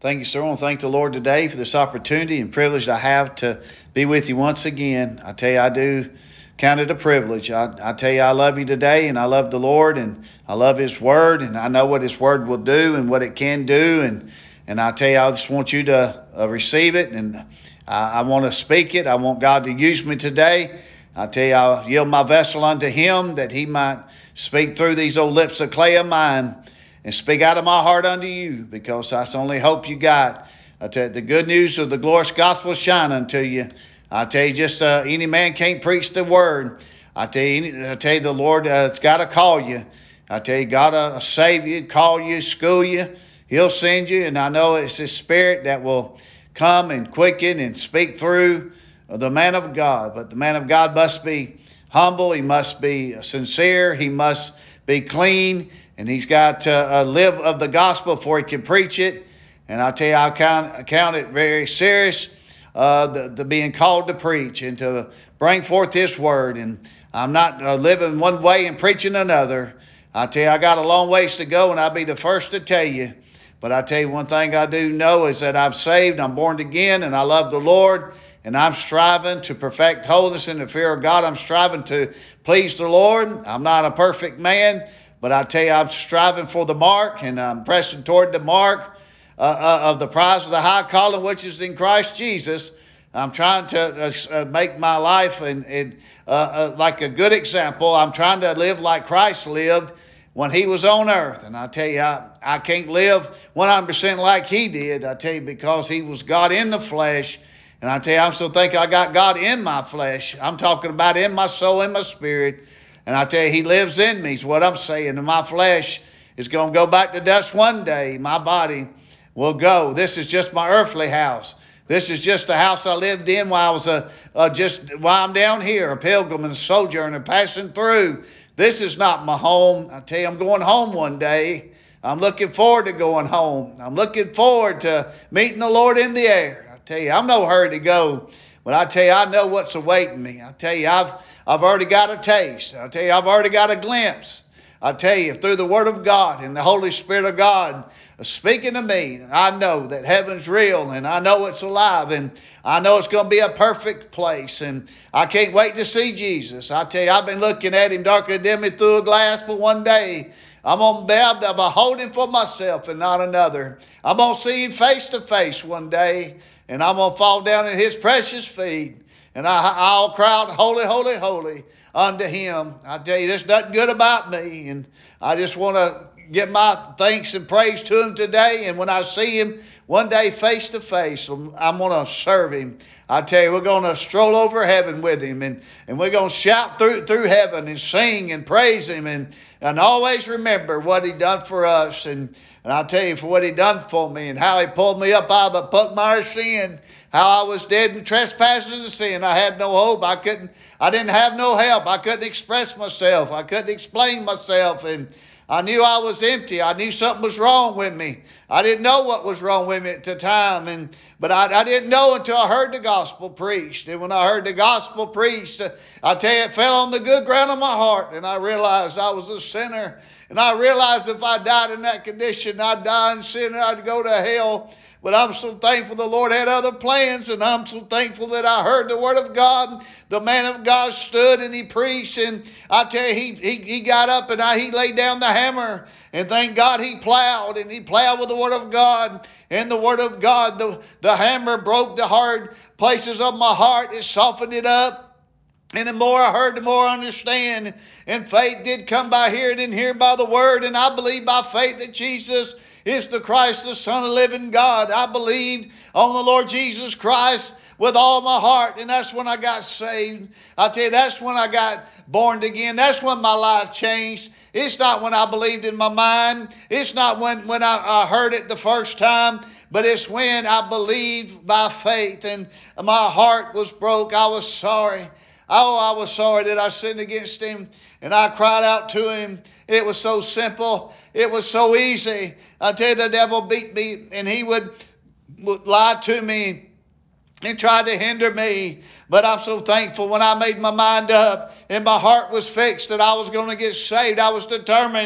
Thank you, sir. I want to thank the Lord today for this opportunity and privilege I have to be with you once again. I tell you, I do count it a privilege. I tell you, I love you today, and I love the Lord, and I love His Word, and I know what His Word will do and what it can do, and I tell you, I just want you to receive it, and I want to speak it. I want God to use me today. I tell you, I'll yield my vessel unto Him that He might speak through these old lips of clay of mine and speak out of my heart unto you, because that's the only hope you got. I tell you, the good news of the glorious gospel shine unto you. I tell you, just any man can't preach the word. I tell you, the Lord has got to call you. I tell you, God will save you, call you, school you. He'll send you, and I know it's His Spirit that will come and quicken and speak through the man of God. But the man of God must be humble. He must be sincere. He must be clean. And he's got to live of the gospel before he can preach it. And I tell you, I count it very serious, the being called to preach and to bring forth His word. And I'm not living one way and preaching another. I tell you, I got a long ways to go, and I'll be the first to tell you. But I tell you, one thing I do know is that I'm saved, I'm born again, and I love the Lord. And I'm striving to perfect holiness in the fear of God. I'm striving to please the Lord. I'm not a perfect man, but I tell you, I'm striving for the mark, and I'm pressing toward the mark of the prize of the high calling, which is in Christ Jesus. I'm trying to make my life and like a good example. I'm trying to live like Christ lived when He was on earth. And I tell you, I can't live 100% like He did. I tell you, because He was God in the flesh. And I tell you, I'm so thankful I got God in my flesh. I'm talking about in my soul, in my spirit. And I tell you, He lives in me is what I'm saying. And my flesh is going to go back to dust one day. My body will go. This is just my earthly house. This is just the house I lived in while I was while I'm down here, a pilgrim and a sojourner passing through. This is not my home. I tell you, I'm going home one day. I'm looking forward to going home. I'm looking forward to meeting the Lord in the air. I tell you, I'm no hurry to go, but I tell you, I know what's awaiting me. I tell you, I've already got a taste. I tell you, I've already got a glimpse. I tell you, through the Word of God and the Holy Spirit of God speaking to me, I know that heaven's real, and I know it's alive, and I know it's going to be a perfect place, and I can't wait to see Jesus. I tell you, I've been looking at Him darkly and dimly through a glass, but one day I'm going to be able to behold Him for myself and not another. I'm going to see Him face to face one day, and I'm going to fall down at His precious feet, and I'll cry out, holy, holy, holy unto Him. I tell you, there's nothing good about me, and I just want to give my thanks and praise to Him today. And when I see Him one day face to face, I'm going to serve Him. I tell you, we're going to stroll over heaven with Him, and we're going to shout through heaven and sing and praise Him, and always remember what He done for us. And I tell you, for what He done for me and how He pulled me up out of the pugmire of sin, how I was dead in trespasses and sin. I had no hope. I didn't have no help. I couldn't express myself. I couldn't explain myself. And I knew I was empty. I knew something was wrong with me. I didn't know what was wrong with me at the time. But I didn't know until I heard the gospel preached. And when I heard the gospel preached, I tell you, it fell on the good ground of my heart. And I realized I was a sinner. And I realized if I died in that condition, I'd die in sin and I'd go to hell. But I'm so thankful the Lord had other plans, and I'm so thankful that I heard the word of God. The man of God stood and he preached, and I tell you, he got up and he laid down the hammer, and thank God he plowed, and he plowed with the word of God. And the word of God, the hammer broke the hard places of my heart. It softened it up. And the more I heard, the more I understand. And faith did come by hearing, and hearing by the word. And I believe by faith that Jesus is the Christ, the Son of the living God. I believed on the Lord Jesus Christ with all my heart, and that's when I got saved. I tell you, that's when I got born again. That's when my life changed. It's not when I believed in my mind. It's not when I heard it the first time, but it's when I believed by faith, and my heart was broke. I was sorry. Oh, I was sorry that I sinned against Him, and I cried out to Him. It was so simple. It was so easy. I tell you, the devil beat me, and he would lie to me and try to hinder me. But I'm so thankful when I made my mind up and my heart was fixed that I was going to get saved. I was determined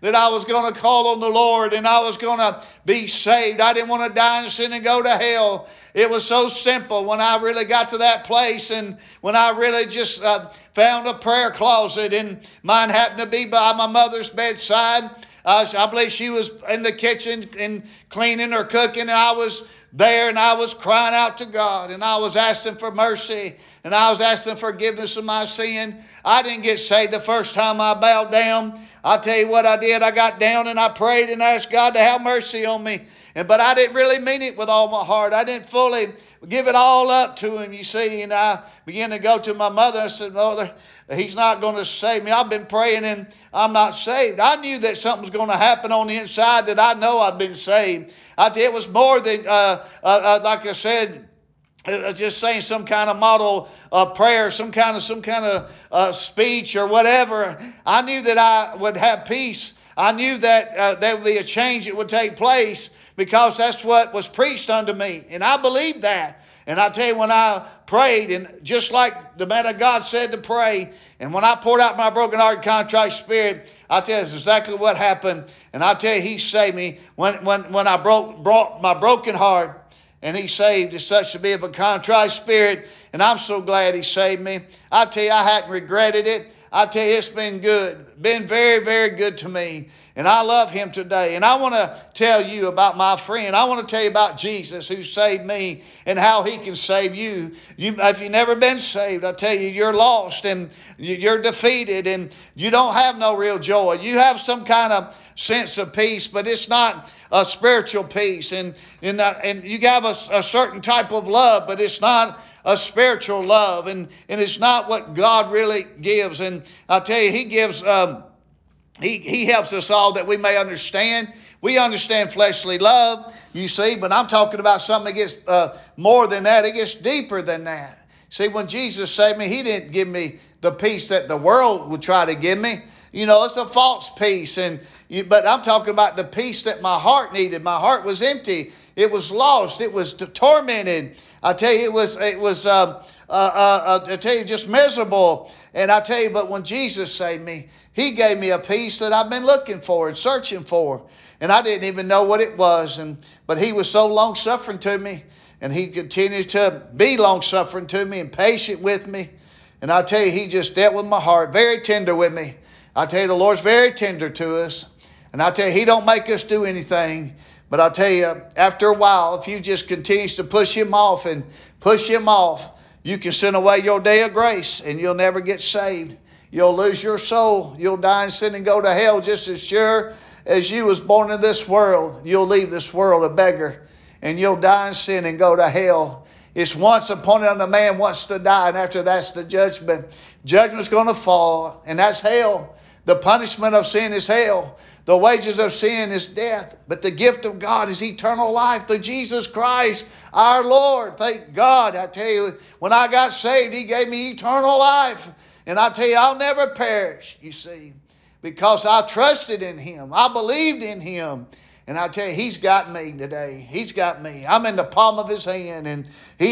that I was going to call on the Lord and I was going to be saved. I didn't want to die in sin and go to hell. It was so simple when I really got to that place, and when I really just found a prayer closet, and mine happened to be by my mother's bedside. I believe she was in the kitchen and cleaning or cooking, and I was there, and I was crying out to God, and I was asking for mercy, and I was asking forgiveness of my sin. I didn't get saved the first time I bowed down. I'll tell you what I did. I got down and I prayed and asked God to have mercy on me. But I didn't really mean it with all my heart. I didn't fully give it all up to Him, you see. And I began to go to my mother and said, Mother, He's not going to save me. I've been praying and I'm not saved. I knew that something was going to happen on the inside, that I know I'd been saved. I tell you, it was more than, like I said, just saying some kind of model prayer, some kind of speech or whatever. I knew that I would have peace. I knew that there would be a change that would take place, because that's what was preached unto me. And I believed that. And I tell you, when I prayed, and just like the man of God said to pray, and when I poured out my broken heart and contrite spirit, I tell you, that's exactly what happened. And I tell you, He saved me when I brought my broken heart. And He saved such to be of a contrite spirit. And I'm so glad He saved me. I tell you, I hadn't regretted it. I tell you, it's been good. Been very, very good to me. And I love Him today. And I want to tell you about my friend. I want to tell you about Jesus, who saved me, and how He can save you. If you've never been saved, I tell you, you're lost and you're defeated and you don't have no real joy. You have some kind of sense of peace, but it's not a spiritual peace. And you have a certain type of love, but it's not a spiritual love. And it's not what God really gives. And I tell you, He gives... He helps us all that we may understand. We understand fleshly love, you see, but I'm talking about something that gets more than that. It gets deeper than that. See, when Jesus saved me, He didn't give me the peace that the world would try to give me. You know, it's a false peace. But I'm talking about the peace that my heart needed. My heart was empty. It was lost. It was tormented. I tell you, it was I tell you, just miserable. And I tell you, but when Jesus saved me, He gave me a peace that I've been looking for and searching for. And I didn't even know what it was. But He was so long-suffering to me. And He continued to be long-suffering to me and patient with me. And I tell you, He just dealt with my heart, very tender with me. I tell you, the Lord's very tender to us. And I tell you, He don't make us do anything. But I tell you, after a while, if you just continue to push Him off and push Him off, you can send away your day of grace and you'll never get saved. You'll lose your soul. You'll die in sin and go to hell just as sure as you was born in this world. You'll leave this world a beggar, and you'll die in sin and go to hell. It's once appointed unto man once to die, and after that's the judgment. Judgment's going to fall, and that's hell. The punishment of sin is hell. The wages of sin is death. But the gift of God is eternal life through Jesus Christ, our Lord. Thank God. I tell you, when I got saved, He gave me eternal life. And I tell you, I'll never perish, you see, because I trusted in Him. I believed in Him. And I tell you, He's got me today. He's got me. I'm in the palm of His hand, and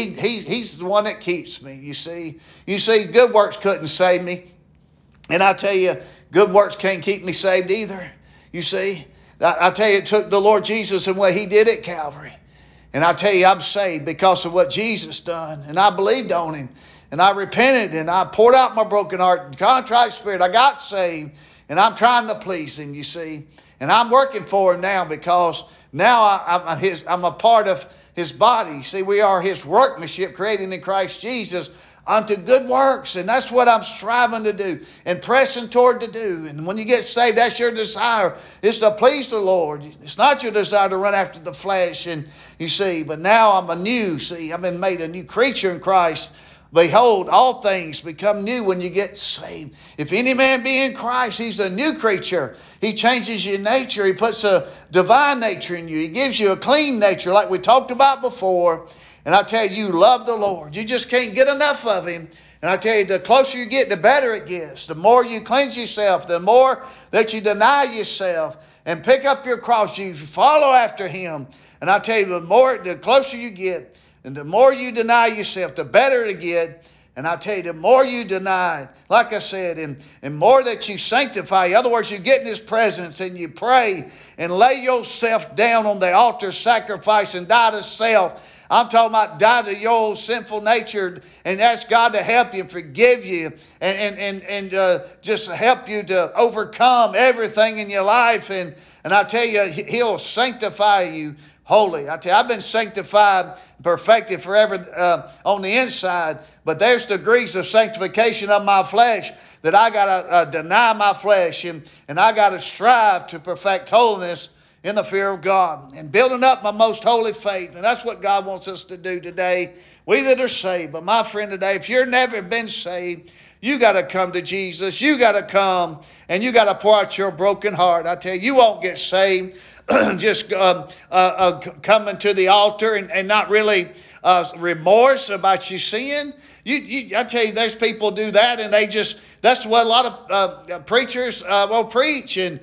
He's the one that keeps me, you see. You see, good works couldn't save me. And I tell you, good works can't keep me saved either. You see, I tell you, it took the Lord Jesus and what He did at Calvary. And I tell you, I'm saved because of what Jesus done. And I believed on Him. And I repented, and I poured out my broken heart and contrite spirit. I got saved, and I'm trying to please Him, you see. And I'm working for Him now, because now I'm a part of His body. See, we are His workmanship created in Christ Jesus unto good works. And that's what I'm striving to do and pressing toward to do. And when you get saved, that's your desire, is to please the Lord. It's not your desire to run after the flesh, and you see. But now I've been made a new creature in Christ. Behold, all things become new when you get saved. If any man be in Christ, he's a new creature. He changes your nature. He puts a divine nature in you. He gives you a clean nature like we talked about before. And I tell you, love the Lord. You just can't get enough of Him. And I tell you, the closer you get, the better it gets. The more you cleanse yourself, the more that you deny yourself and pick up your cross, you follow after Him. And I tell you, the closer you get, and the more you deny yourself, the better it get. And I tell you, the more you deny, like I said, and more that you sanctify, in other words, you get in His presence and you pray and lay yourself down on the altar sacrifice and die to self. I'm talking about die to your old sinful nature and ask God to help you and forgive you and just help you to overcome everything in your life. And I tell you, He'll sanctify you holy. I tell you, I've been sanctified, perfected forever on the inside, but there's degrees of sanctification of my flesh that I got to deny my flesh and I got to strive to perfect holiness in the fear of God and building up my most holy faith. And that's what God wants us to do today, we that are saved. But my friend, today, if you've never been saved, you got to come to Jesus. You got to come and you got to pour out your broken heart. I tell you, you won't get saved just coming to the altar and not really remorse about your sin. I tell you, there's people do that, and that's what a lot of preachers will preach, and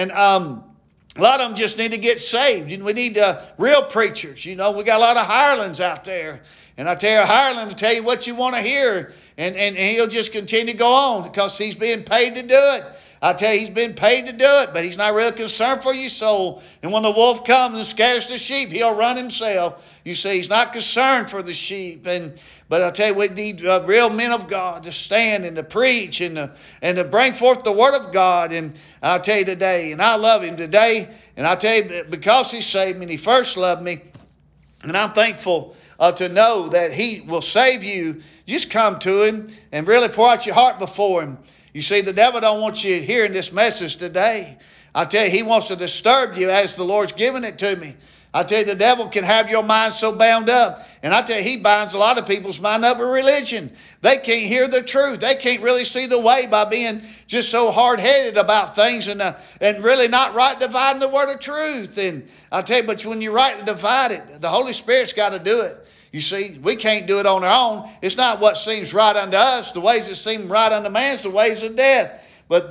a lot of them just need to get saved. We need real preachers. We got a lot of hirelings out there. And I tell you, a hireling will tell you what you want to hear. And he'll just continue to go on because he's being paid to do it. I tell you, he's been paid to do it, but he's not really concerned for your soul. And when the wolf comes and scatters the sheep, he'll run himself. You see, he's not concerned for the sheep. But I tell you, we need real men of God to stand and to preach and to bring forth the Word of God. And I'll tell you today, and I love Him today. And I tell you, because He saved me and He first loved me, and I'm thankful to know that He will save you. You just come to Him and really pour out your heart before Him. You see, the devil don't want you hearing this message today. I tell you, he wants to disturb you as the Lord's given it to me. I tell you, the devil can have your mind so bound up. And I tell you, he binds a lot of people's mind up with religion. They can't hear the truth. They can't really see the way by being just so hard-headed about things and really not right dividing the word of truth. And I tell you, but when you rightly divide it, the Holy Spirit's got to do it. You see, we can't do it on our own. It's not what seems right unto us. The ways that seem right unto man is the ways of death. But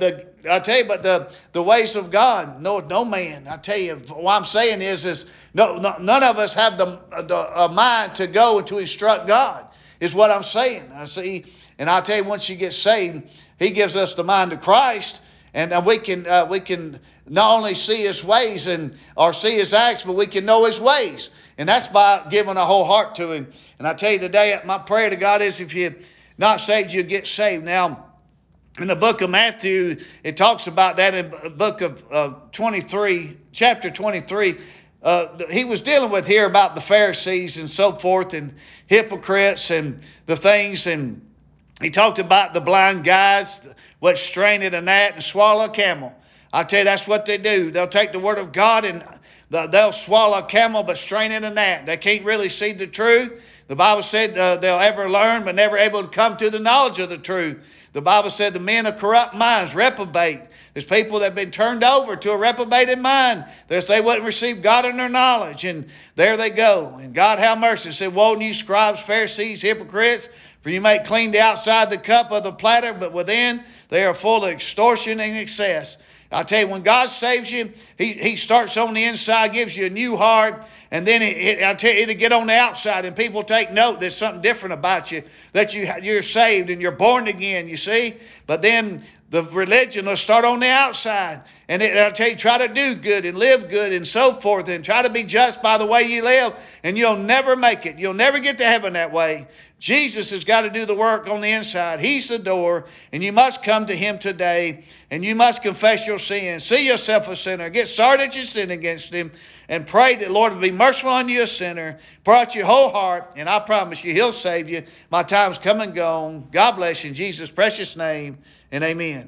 the ways of God, no man. I tell you, what I'm saying is none of us have the mind to go and to instruct God, is what I'm saying. I see, and I tell you, once you get saved, He gives us the mind of Christ, and we can not only see His ways or see His acts, but we can know His ways. And that's by giving a whole heart to Him. And I tell you today, my prayer to God is if you're not saved, you'll get saved. Now, in the book of Matthew, it talks about that in the book of 23, chapter 23. He was dealing with here about the Pharisees and so forth and hypocrites and the things. And he talked about the blind guides, what strain at a gnat and swallow a camel. I tell you, that's what they do. They'll take the word of God and they'll swallow a camel but strain at a gnat. They can't really see the truth. The Bible said they'll ever learn but never able to come to the knowledge of the truth. The Bible said the men of corrupt minds reprobate. There's people that have been turned over to a reprobated mind. They wouldn't receive God in their knowledge. And there they go. And God have mercy. It said, woe to you, scribes, Pharisees, hypocrites, for you make clean the outside the cup of the platter, but within they are full of extortion and excess. I tell you, when God saves you, He starts on the inside, gives you a new heart, and then I tell you, it'll get on the outside, and people take note there's something different about you, that you're saved and you're born again, you see. But then the religion will start on the outside, and I'll tell you, try to do good and live good and so forth, and try to be just by the way you live, and you'll never make it. You'll never get to heaven that way. Jesus has got to do the work on the inside. He's the door, and you must come to Him today, and you must confess your sins. See yourself a sinner. Get sorry that you sinned against Him, and pray that the Lord will be merciful on you, a sinner. Pour out your whole heart, and I promise you, He'll save you. My time's come and gone. God bless you in Jesus' precious name, and amen.